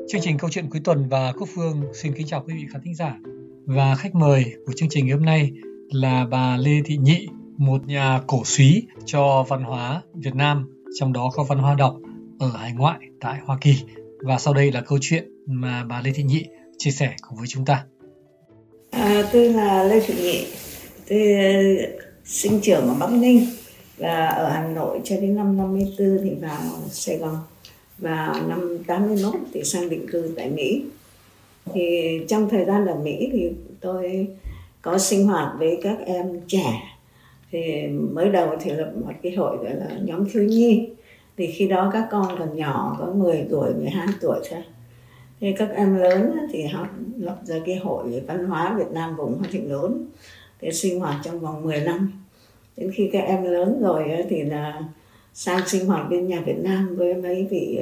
Chương trình Câu chuyện cuối tuần và Quốc Phương xin kính chào quý vị khán thính giả. Và khách mời của chương trình hôm nay là bà Lê Thị Nhị, một nhà cổ súy cho văn hóa Việt Nam, trong đó có văn hóa đọc ở hải ngoại tại Hoa Kỳ. Và sau đây là câu chuyện mà bà Lê Thị Nhị chia sẻ cùng với chúng ta. Tôi là Lê Thị Nhị, tôi sinh trưởng ở Bắc Ninh và ở Hà Nội cho đến năm 54 thì vào Sài Gòn, và năm 81 thì sang định cư tại Mỹ. Thì trong thời gian ở Mỹ thì tôi có sinh hoạt với các em trẻ. Thì mới đầu thì lập một cái hội gọi là nhóm thiếu nhi. Thì khi đó các con còn nhỏ, có 10 tuổi, 12 tuổi thôi. Thì các em lớn thì họ lập ra cái hội văn hóa Việt Nam vùng Hoa Thịnh Đốn, để sinh hoạt trong vòng 10 năm. Đến khi các em lớn rồi thì là sang sinh hoạt bên nhà Việt Nam với mấy vị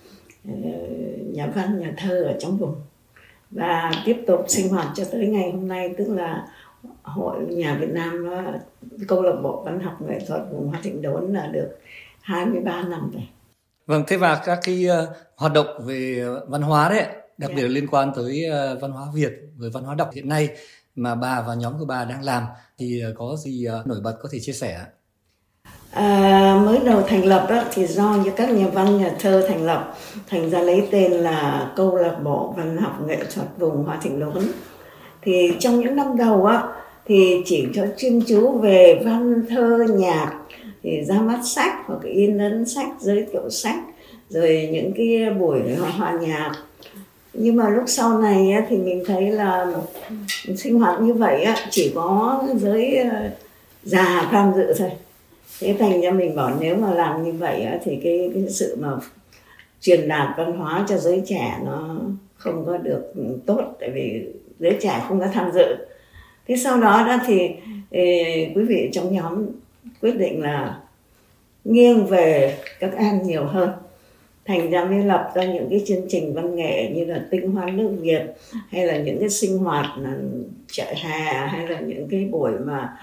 nhà văn, nhà thơ ở trong vùng, và tiếp tục sinh hoạt cho tới ngày hôm nay, tức là hội nhà Việt Nam, câu lạc bộ văn học nghệ thuật vùng Hoa Thịnh Đốn là được 23 năm rồi. Vâng, thế và các cái hoạt động về văn hóa đấy, đặc biệt liên quan tới văn hóa Việt, với văn hóa đọc hiện nay mà bà và nhóm của bà đang làm thì có gì nổi bật có thể chia sẻ? Mới đầu thành lập thì do như các nhà văn, nhà thơ thành lập, thành ra lấy tên là câu lạc bộ văn học nghệ thuật vùng Hoa Thịnh Đốn. Thì trong những năm đầu thì chỉ cho chuyên chú về văn thơ nhạc, thì ra mắt sách hoặc in ấn sách, giới thiệu sách, rồi những cái buổi hòa nhạc. Nhưng mà lúc sau này thì mình thấy là sinh hoạt như vậy chỉ có giới già tham dự thôi. Thế thành ra mình bảo nếu mà làm như vậy thì cái sự mà truyền đạt văn hóa cho giới trẻ nó không có được tốt, tại vì giới trẻ không có tham dự. Thế sau đó thì quý vị trong nhóm quyết định là nghiêng về các em nhiều hơn. Thành ra mới lập ra những cái chương trình văn nghệ như là Tinh Hoa nước Việt, hay là những cái sinh hoạt chợ hè, hay là những cái buổi mà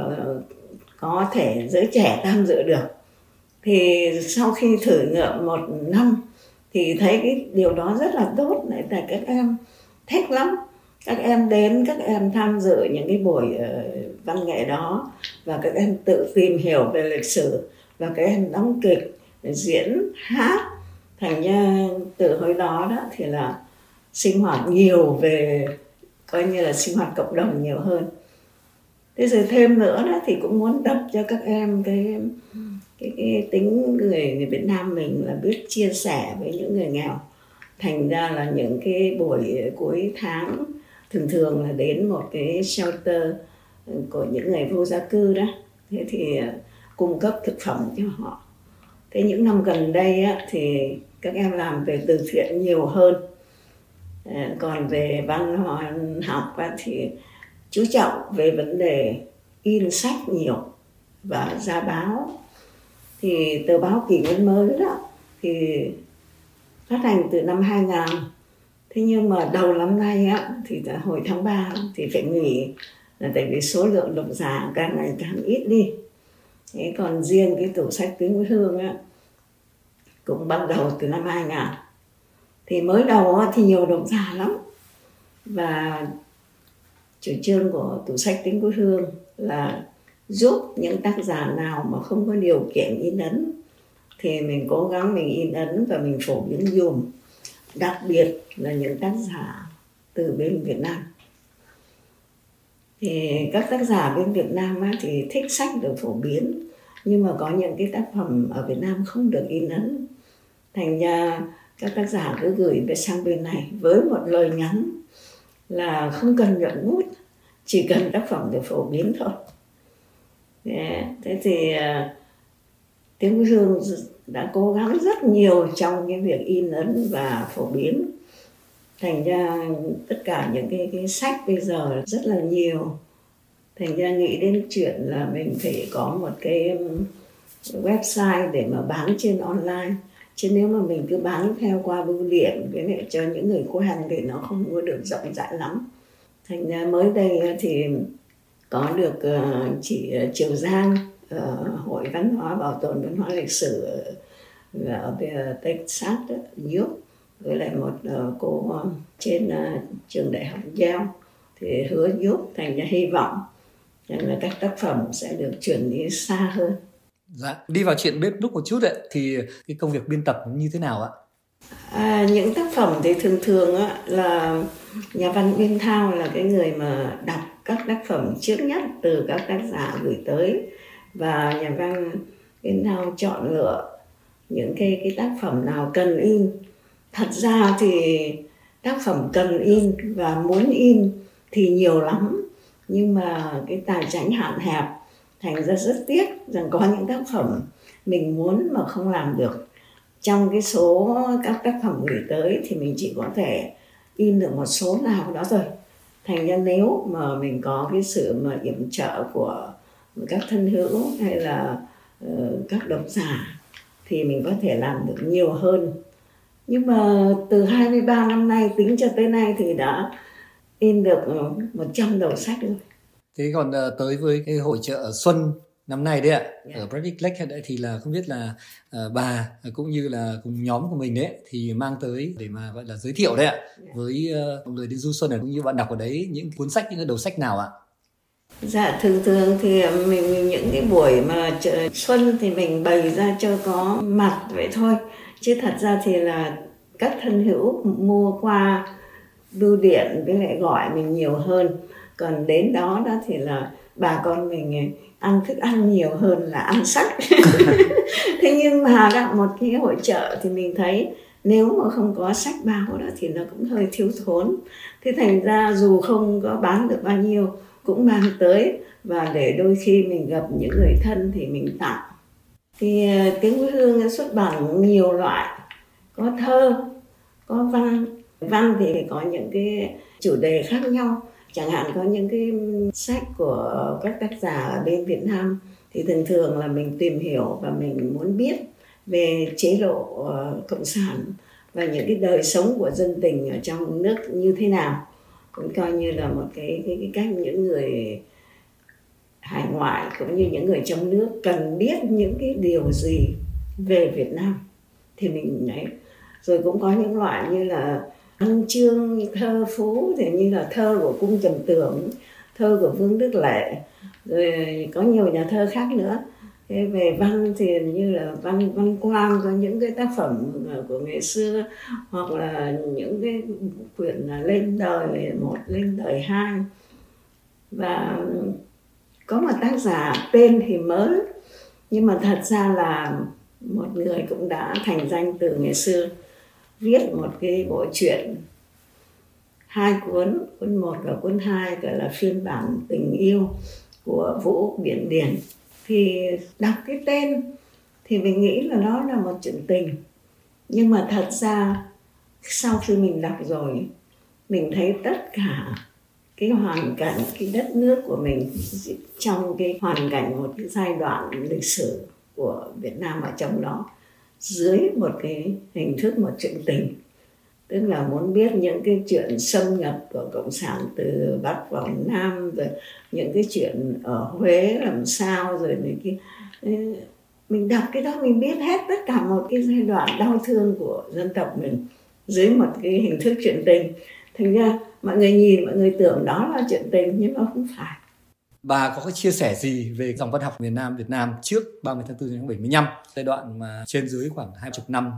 có thể giới trẻ tham dự được. Thì sau khi thử nghiệm 1 năm thì thấy cái điều đó rất là tốt, tại các em thích lắm. Các em đến, các em tham dự những cái buổi văn nghệ đó, và các em tự tìm hiểu về lịch sử, và các em đóng kịch, diễn hát. Thành ra từ hồi đó thì là sinh hoạt nhiều về, coi như là sinh hoạt cộng đồng nhiều hơn. Thế rồi thêm nữa thì cũng muốn tập cho các em cái tính người Việt Nam mình là biết chia sẻ với những người nghèo. Thành ra là những cái buổi cuối tháng thường là đến một cái shelter của những người vô gia cư đó. Thế thì cung cấp thực phẩm cho họ. Thế những năm gần đây thì các em làm về từ thiện nhiều hơn. Còn về văn hóa học thì chú trọng về vấn đề in sách nhiều và ra báo. Thì tờ báo Kỷ Nguyên Mới đó thì phát hành từ năm 2000. Thế nhưng mà đầu năm nay thì hồi tháng 3 thì phải nghỉ, là tại vì số lượng độc giả càng ngày càng ít đi. Thế còn riêng cái tủ sách Tiếng Quê Hương cũng bắt đầu từ năm 2000. Thì mới đầu thì nhiều độc giả lắm. Và chủ trương của tủ sách Tiếng Quê Hương là giúp những tác giả nào mà không có điều kiện in ấn thì mình cố gắng mình in ấn và mình phổ biến dùm. Đặc biệt là những tác giả từ bên Việt Nam. Thì các tác giả bên Việt Nam thì thích sách được phổ biến, nhưng mà có những cái tác phẩm ở Việt Nam không được in ấn. Thành ra các tác giả cứ gửi về sang bên này với một lời nhắn là không cần nhuận bút, chỉ cần tác phẩm được phổ biến thôi. Thế thì Tiếng Quê Hương đã cố gắng rất nhiều trong cái việc in ấn và phổ biến. Thành ra tất cả những cái sách bây giờ rất là nhiều. Thành ra nghĩ đến chuyện là mình phải có một cái website để mà bán trên online. Chứ nếu mà mình cứ bán theo qua bưu điện với lại cho những người quen thì nó không có được rộng rãi lắm. Thành ra mới đây thì có được chị Triều Giang, Hội Văn hóa Bảo tồn Văn hóa Lịch sử ở Texas, New York, với lại một cô trên trường đại học Yale thì hứa giúp, thành ra hy vọng rằng là các tác phẩm sẽ được chuyển đi xa hơn. Dạ, đi vào chuyện bếp núc một chút ạ, thì cái công việc biên tập như thế nào ạ? Những tác phẩm thì thường là nhà văn biên thao là cái người mà đọc các tác phẩm trước nhất từ các tác giả gửi tới, và nhà văn biên thao chọn lựa những cái tác phẩm nào cần in. Thật ra thì tác phẩm cần in và muốn in thì nhiều lắm, nhưng mà cái tài chính hạn hẹp, thành ra rất tiếc rằng có những tác phẩm mình muốn mà không làm được. Trong cái số các tác phẩm gửi tới thì mình chỉ có thể in được một số nào đó thôi. Thành ra nếu mà mình có cái sự mà yểm trợ của các thân hữu hay là các độc giả thì mình có thể làm được nhiều hơn. Nhưng mà từ 23 năm nay tính cho tới nay thì đã in được 100 đầu sách rồi. Thế còn tới với cái hội chợ Xuân năm nay đấy ạ, ở Bradley Lake đấy, thì là không biết là bà cũng như là cùng nhóm của mình đấy thì mang tới để mà gọi là giới thiệu đấy ạ, với mọi người đi du xuân này cũng như bạn đọc ở đấy những cuốn sách, những cái đầu sách nào ạ? Dạ, thường thì mình những cái buổi mà chợ Xuân thì mình bày ra cho có mặt vậy thôi, chứ thật ra thì là các thân hữu mua qua bưu điện với lại gọi mình nhiều hơn. Còn đến đó thì là bà con mình ăn thức ăn nhiều hơn là ăn sách. Thế nhưng mà đó, một cái hội chợ thì mình thấy nếu mà không có sách báo đó thì nó cũng hơi thiếu thốn. Thế thành ra dù không có bán được bao nhiêu cũng mang tới, và để đôi khi mình gặp những người thân thì mình tặng. Thì Tiếng Quê Hương xuất bản nhiều loại, có thơ, có văn. Văn thì có những cái chủ đề khác nhau, chẳng hạn có những cái sách của các tác giả ở bên Việt Nam thì thường là mình tìm hiểu và mình muốn biết về chế độ cộng sản và những cái đời sống của dân tình ở trong nước như thế nào, cũng coi như là một cái cách những người hải ngoại cũng như những người trong nước cần biết những cái điều gì về Việt Nam thì mình ấy. Rồi cũng có những loại như là văn chương, thơ phú thì như là thơ của Cung Trầm Tưởng, thơ của Vương Đức Lệ, rồi có nhiều nhà thơ khác nữa. Thế về văn thì như là Văn Quang có những cái tác phẩm của ngày xưa, hoặc là những cái quyển là Lên Đời 1, Lên Đời 2. Và có một tác giả tên thì mới, nhưng mà thật ra là một người cũng đã thành danh từ ngày xưa, viết một cái bộ truyện 2 cuốn 1 và cuốn 2 gọi là phiên bản tình yêu của Vũ Biển Điển. Thì đọc cái tên thì mình nghĩ là nó là một chuyện tình, nhưng mà thật ra sau khi mình đọc rồi mình thấy tất cả cái hoàn cảnh, cái đất nước của mình trong cái hoàn cảnh một cái giai đoạn lịch sử của Việt Nam ở trong đó, dưới một cái hình thức một chuyện tình. Tức là muốn biết những cái chuyện xâm nhập của Cộng sản từ Bắc vào Nam, rồi những cái chuyện ở Huế làm sao, rồi những cái mình đọc cái đó mình biết hết tất cả một cái giai đoạn đau thương của dân tộc mình dưới một cái hình thức chuyện tình. Thành ra mọi người nhìn, mọi người tưởng đó là chuyện tình nhưng mà không phải. Bà có cái chia sẻ gì về dòng văn học Việt Nam trước 30 tháng 4 năm 75, giai đoạn mà trên dưới khoảng 20 năm?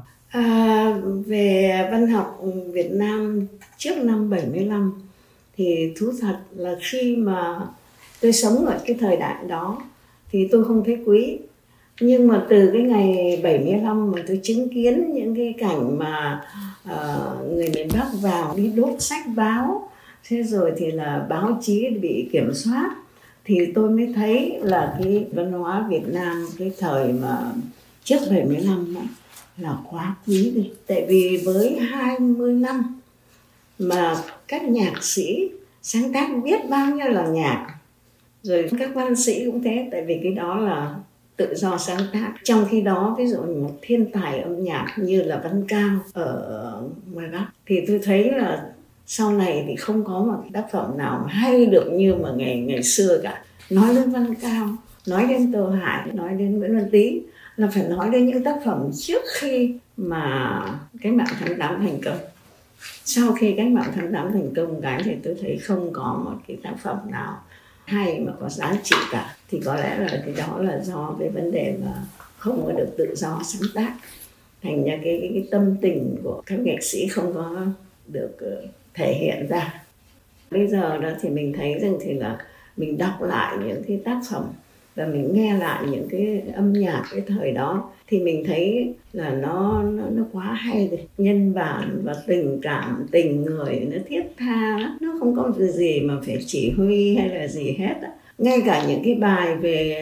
Về văn học Việt Nam trước năm 75 thì thú thật là khi mà tôi sống ở cái thời đại đó thì tôi không thấy quý. Nhưng mà từ cái ngày 75 mà tôi chứng kiến những cái cảnh mà người miền Bắc vào đi đốt sách báo, thế rồi thì là báo chí bị kiểm soát, thì tôi mới thấy là cái văn hóa Việt Nam cái thời mà trước 75 đó, là quá quý đi. Tại vì với 20 năm mà các nhạc sĩ sáng tác biết bao nhiêu là nhạc, rồi các văn sĩ cũng thế, tại vì cái đó là tự do sáng tác. Trong khi đó ví dụ một thiên tài âm nhạc như là Văn Cao ở ngoài Bắc thì tôi thấy là sau này thì không có một tác phẩm nào hay được như mà ngày xưa cả. Nói đến Văn Cao, nói đến Tô Hải, nói đến Nguyễn Văn Tý là phải nói đến những tác phẩm trước khi mà Cách mạng tháng 8 thành công. Sau khi cách mạng tháng 8 thành công thì tôi thấy không có một cái tác phẩm nào hay mà có giá trị cả. Thì có lẽ là cái đó là do cái vấn đề mà không có được tự do sáng tác. Thành ra cái tâm tình của các nghệ sĩ không có được thể hiện ra. Bây giờ đó thì mình thấy rằng thì là mình đọc lại những cái tác phẩm và mình nghe lại những cái âm nhạc cái thời đó thì mình thấy là nó quá hay rồi. Nhân bản và tình cảm, tình người nó thiết tha lắm. Nó không có gì mà phải chỉ huy hay là gì hết á. Ngay cả những cái bài về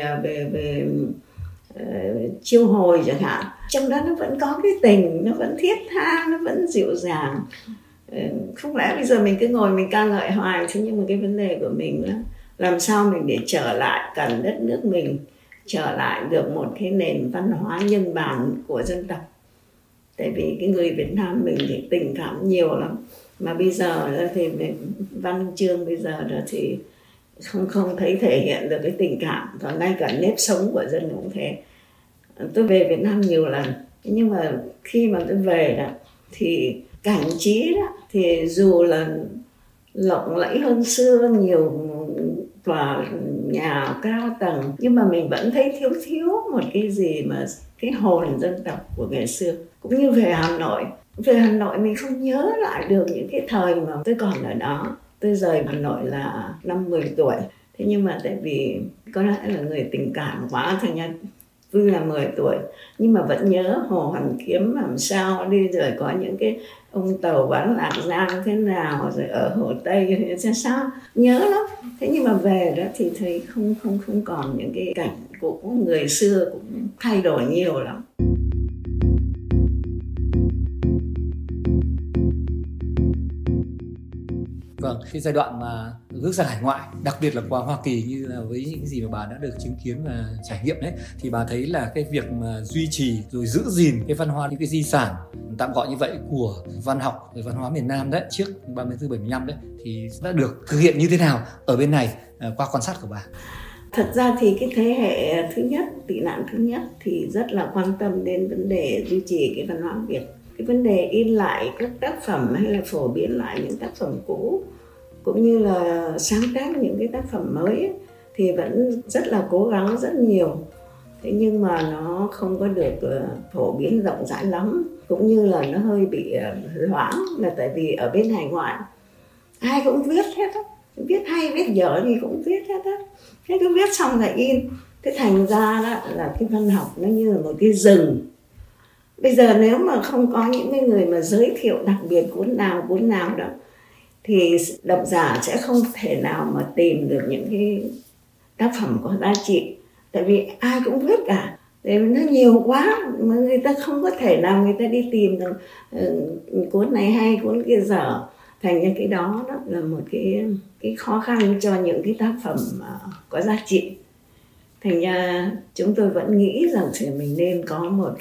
chiêu hồi chẳng hạn, trong đó nó vẫn có cái tình, nó vẫn thiết tha, nó vẫn dịu dàng. Không lẽ bây giờ mình cứ ngồi mình ca ngợi hoài, thế nhưng mà cái vấn đề của mình là làm sao mình để trở lại cần đất nước mình, trở lại được một cái nền văn hóa nhân bản của dân tộc. Tại vì cái người Việt Nam mình thì tình cảm nhiều lắm, mà bây giờ thì văn chương bây giờ thì không thấy thể hiện được cái tình cảm, và ngay cả nếp sống của dân cũng thế. Tôi về Việt Nam nhiều lần, nhưng mà khi mà tôi về đó thì cảnh trí đó thì dù là lộng lẫy hơn xưa, nhiều tòa nhà cao tầng, nhưng mà mình vẫn thấy thiếu một cái gì mà cái hồn dân tộc của ngày xưa. Cũng như về Hà Nội mình không nhớ lại được những cái thời mà tôi còn ở đó. Tôi rời Hà Nội là năm 10 tuổi. Thế nhưng mà tại vì có lẽ là người tình cảm quá, thành ra tôi là 10 tuổi nhưng mà vẫn nhớ Hồ Hoàn Kiếm làm sao đi, rồi có những cái ông tàu bán lạc giang thế nào, rồi ở Hồ Tây thế sao, nhớ lắm. Thế nhưng mà về đó thì thấy không còn những cái cảnh cũ, người xưa cũng thay đổi nhiều lắm. Vâng, cái giai đoạn mà bước ra hải ngoại, đặc biệt là qua Hoa Kỳ, như là với những gì mà bà đã được chứng kiến và trải nghiệm đấy, thì bà thấy là cái việc mà duy trì rồi giữ gìn cái văn hóa, những cái di sản tạm gọi như vậy của văn học, văn hóa miền Nam đấy, trước 34-75 đấy, thì đã được thực hiện như thế nào ở bên này qua quan sát của bà? Thật ra thì cái thế hệ thứ nhất, tị nạn thứ nhất thì rất là quan tâm đến vấn đề duy trì cái văn hóa Việt. Cái vấn đề in lại các tác phẩm hay là phổ biến lại những tác phẩm cũ, cũng như là sáng tác những cái tác phẩm mới ấy, thì vẫn rất là cố gắng rất nhiều. Thế nhưng mà nó không có được phổ biến rộng rãi lắm, cũng như là nó hơi bị loãng, là tại vì ở bên hải ngoại ai cũng viết hết á, viết hay viết dở thì cũng viết hết á. Thế cứ viết xong là in. Thế thành ra đó là cái văn học nó như là một cái rừng. Bây giờ nếu mà không có những cái người mà giới thiệu đặc biệt cuốn nào đó thì độc giả sẽ không thể nào mà tìm được những cái tác phẩm có giá trị. Tại vì ai cũng viết cả, tại vì nó nhiều quá mà người ta không có thể nào người ta đi tìm được cuốn này hay, cuốn kia dở. Thành ra cái đó là một cái khó khăn cho những cái tác phẩm có giá trị. Thành ra chúng tôi vẫn nghĩ rằng thì mình nên có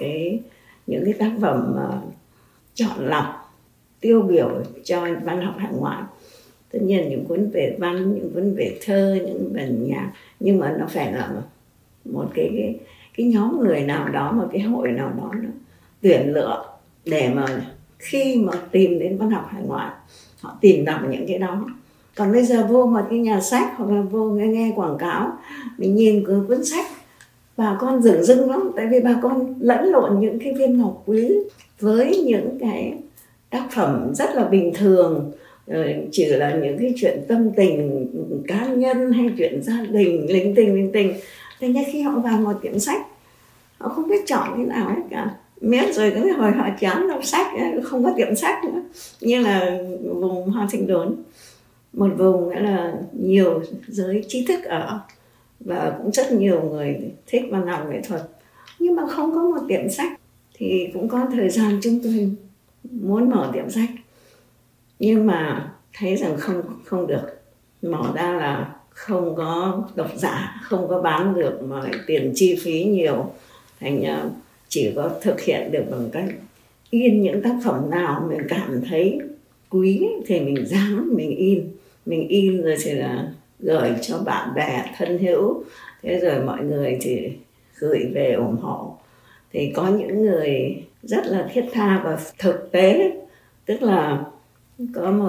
những cái tác phẩm chọn lọc, tiêu biểu cho văn học hải ngoại. Tất nhiên những cuốn về văn, những cuốn về thơ, những bản nhạc, nhưng mà nó phải là một cái nhóm người nào đó, một cái hội nào đó nó tuyển lựa để mà khi mà tìm đến văn học hải ngoại họ tìm đọc những cái đó. Còn bây giờ vô một cái nhà sách hoặc là vô nghe quảng cáo, mình nhìn cuốn sách, bà con dửng dưng lắm, tại vì bà con lẫn lộn những cái viên ngọc quý với những cái tác phẩm rất là bình thường, chỉ là những cái chuyện tâm tình cá nhân hay chuyện gia đình linh tinh. Thế nên khi họ vào một tiệm sách, họ không biết chọn thế nào hết cả. Miết rồi cái hồi họ chán đọc sách, không có tiệm sách nữa. Như là vùng Hoa Thịnh Đốn, một vùng nữa là nhiều giới trí thức ở, và cũng rất nhiều người thích văn học nghệ thuật, nhưng mà không có một tiệm sách. Thì cũng có thời gian chúng tôi muốn mở tiệm sách, nhưng mà thấy rằng không được, mở ra là không có độc giả, không có bán được, mà tiền chi phí nhiều. Thành chỉ có thực hiện được bằng cách in những tác phẩm nào mình cảm thấy quý thì mình dám mình in rồi thì là gửi cho bạn bè thân hữu, thế rồi mọi người thì gửi về ủng hộ. Thì có những người rất là thiết tha và thực tế. Tức là có một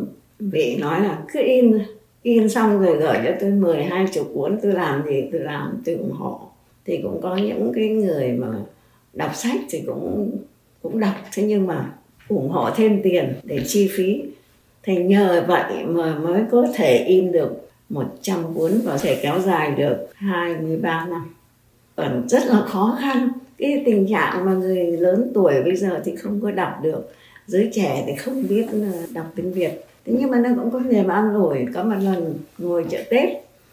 vị nói là cứ in xong rồi gửi cho tôi 10-20 cuốn, tôi làm gì tôi làm, tôi ủng hộ. Thì cũng có những cái người mà đọc sách thì cũng đọc, thế nhưng mà ủng hộ thêm tiền để chi phí. Thì nhờ vậy mà mới có thể in được 100 cuốn và thể kéo dài được 23 năm. Còn rất là khó khăn. Cái tình trạng mà người lớn tuổi bây giờ thì không có đọc được, giới trẻ thì không biết đọc tiếng Việt. Thế nhưng mà nó cũng có niềm an ủi. Có một lần ngồi chợ Tết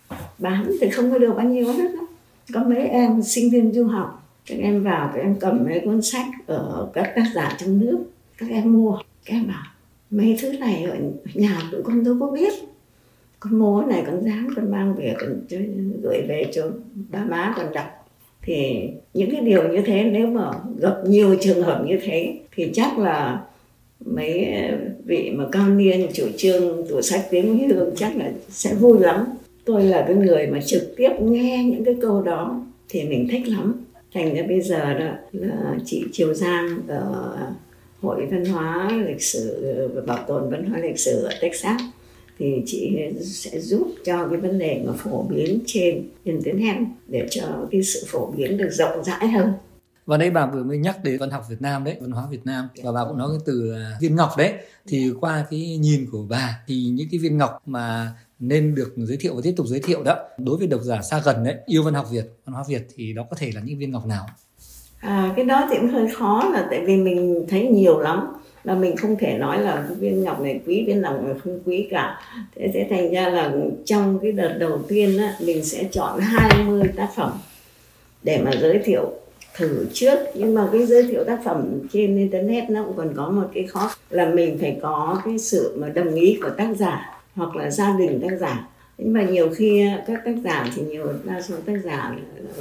bán thì không có được bao nhiêu hết. Có mấy em sinh viên du học, các em vào, các em cầm mấy cuốn sách ở các tác giả trong nước, các em mua. Các em bảo mấy thứ này ở nhà tụi con đâu có biết, con mua này con dán, con mang về, con gửi về cho ba má con đọc. Thì những cái điều như thế, nếu mà gặp nhiều trường hợp như thế thì chắc là mấy vị mà cao niên chủ trương tủ sách tiếng Hương chắc là sẽ vui lắm. Tôi là cái người mà trực tiếp nghe những cái câu đó thì mình thích lắm. Thành ra bây giờ đó là chị Triều Giang ở Hội Văn hóa Lịch sử và Bảo tồn Văn hóa Lịch sử ở Texas thì chị sẽ giúp cho cái vấn đề mà phổ biến trên Internet để cho cái sự phổ biến được rộng rãi hơn. Và đây bà vừa mới nhắc đến văn học Việt Nam đấy, văn hóa Việt Nam, và bà cũng nói cái từ viên ngọc đấy. Thì qua cái nhìn của bà thì những cái viên ngọc mà nên được giới thiệu và tiếp tục giới thiệu đó, đối với độc giả xa gần đấy, yêu văn học Việt, văn hóa Việt, thì đó có thể là những viên ngọc nào? Cái đó thì cũng hơi khó, là tại vì mình thấy nhiều lắm, là mình không thể nói là viên ngọc này quý, viên ngọc này không quý cả. Thế thành ra là trong cái đợt đầu tiên á, mình sẽ chọn 20 tác phẩm để mà giới thiệu thử trước. Nhưng mà cái giới thiệu tác phẩm trên Internet nó cũng còn có một cái khó là mình phải có cái sự mà đồng ý của tác giả hoặc là gia đình tác giả. Nhưng mà nhiều khi các tác giả thì đa số tác giả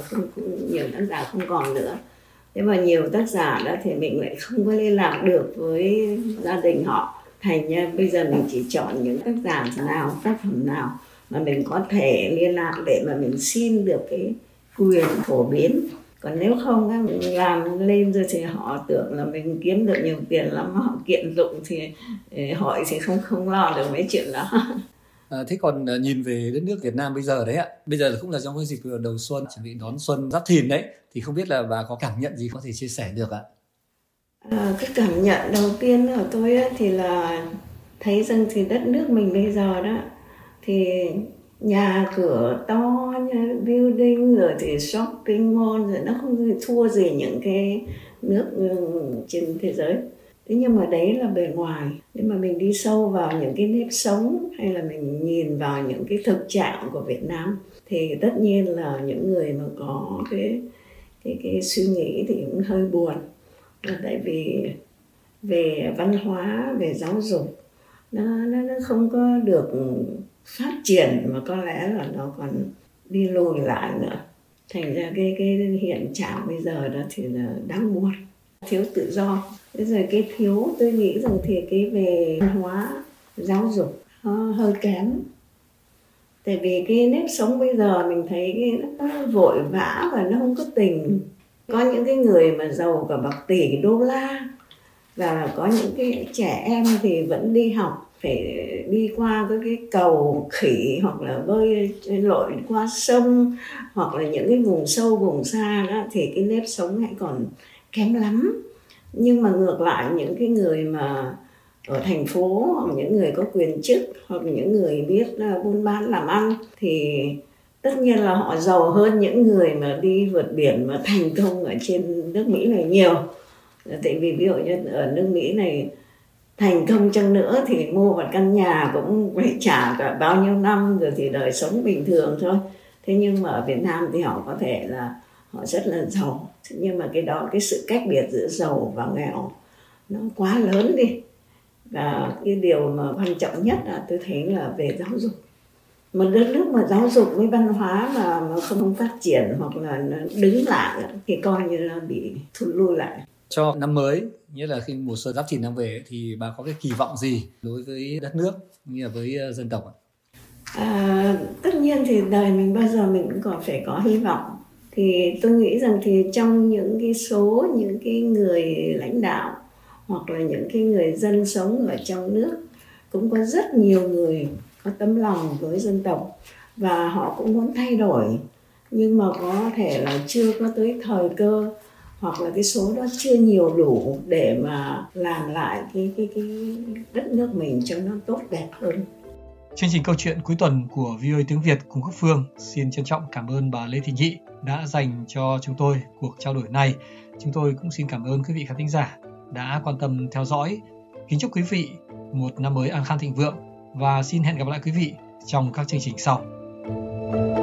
nhiều tác giả không còn nữa. Thế mà nhiều tác giả đó thì mình lại không có liên lạc được với gia đình họ. Thành ra bây giờ mình chỉ chọn những tác giả nào, tác phẩm nào mà mình có thể liên lạc để mà mình xin được cái quyền phổ biến. Còn nếu không mình làm lên rồi thì họ tưởng là mình kiếm được nhiều tiền lắm, họ kiện tụng thì hội thì không lo được mấy chuyện đó. Thế còn nhìn về đất nước Việt Nam bây giờ đấy ạ, bây giờ cũng là trong cái dịp đầu xuân, chuẩn bị đón xuân Giáp Thìn đấy, thì không biết là bà có cảm nhận gì có thể chia sẻ được ạ? Cái cảm nhận đầu tiên của tôi thì là thấy rằng thì đất nước mình bây giờ đó thì nhà cửa to, building rồi thì shopping mall rồi nó không thua gì những cái nước trên thế giới. Thế nhưng mà đấy là bề ngoài. Nếu mà mình đi sâu vào những cái nếp sống hay là mình nhìn vào những cái thực trạng của Việt Nam thì tất nhiên là những người mà có cái suy nghĩ thì cũng hơi buồn. Tại vì về văn hóa, về giáo dục nó không có được phát triển, mà có lẽ là nó còn đi lùi lại nữa. Thành ra cái hiện trạng bây giờ đó thì là đáng buồn, thiếu tự do. Thế rồi cái thiếu, tôi nghĩ rằng thì cái về văn hóa giáo dục nó hơi kém. Tại vì cái nếp sống bây giờ mình thấy nó vội vã và nó không có tình. Có những cái người mà giàu cả bạc tỷ đô la, và có những cái trẻ em thì vẫn đi học, phải đi qua cái cầu khỉ hoặc là bơi lội qua sông, hoặc là những cái vùng sâu vùng xa đó, thì cái nếp sống hãy còn kém lắm. Nhưng mà ngược lại những cái người mà ở thành phố, hoặc những người có quyền chức, hoặc những người biết buôn bán làm ăn, thì tất nhiên là họ giàu hơn những người mà đi vượt biển mà thành công ở trên nước Mỹ này nhiều. Tại vì ví dụ như ở nước Mỹ này thành công chăng nữa thì mua một căn nhà cũng phải trả cả bao nhiêu năm rồi thì đời sống bình thường thôi. Thế nhưng mà ở Việt Nam thì họ có thể là họ rất là giàu. Nhưng mà cái đó, cái sự cách biệt giữa giàu và nghèo nó quá lớn đi. Và cái điều mà quan trọng nhất là tôi thấy là về giáo dục. Một đất nước mà giáo dục với văn hóa mà không phát triển hoặc là nó đứng lại thì coi như là bị thụt lui lại. Cho năm mới, nghĩa là khi mùa xuân Giáp Thìn đang về, thì bà có cái kỳ vọng gì đối với đất nước, như là với dân tộc ạ? Tất nhiên thì đời mình bao giờ mình cũng còn phải có hy vọng. Thì tôi nghĩ rằng thì trong những cái người lãnh đạo hoặc là những cái người dân sống ở trong nước cũng có rất nhiều người có tấm lòng với dân tộc và họ cũng muốn thay đổi, nhưng mà có thể là chưa có tới thời cơ hoặc là cái số đó chưa nhiều đủ để mà làm lại cái đất nước mình cho nó tốt đẹp hơn. Chương trình câu chuyện cuối tuần của VOA tiếng Việt cùng Quốc Phương xin trân trọng cảm ơn bà Lê Thị Nhị đã dành cho chúng tôi cuộc trao đổi này. Chúng tôi cũng xin cảm ơn quý vị khán thính giả đã quan tâm theo dõi. Kính chúc quý vị một năm mới an khang thịnh vượng và xin hẹn gặp lại quý vị trong các chương trình sau.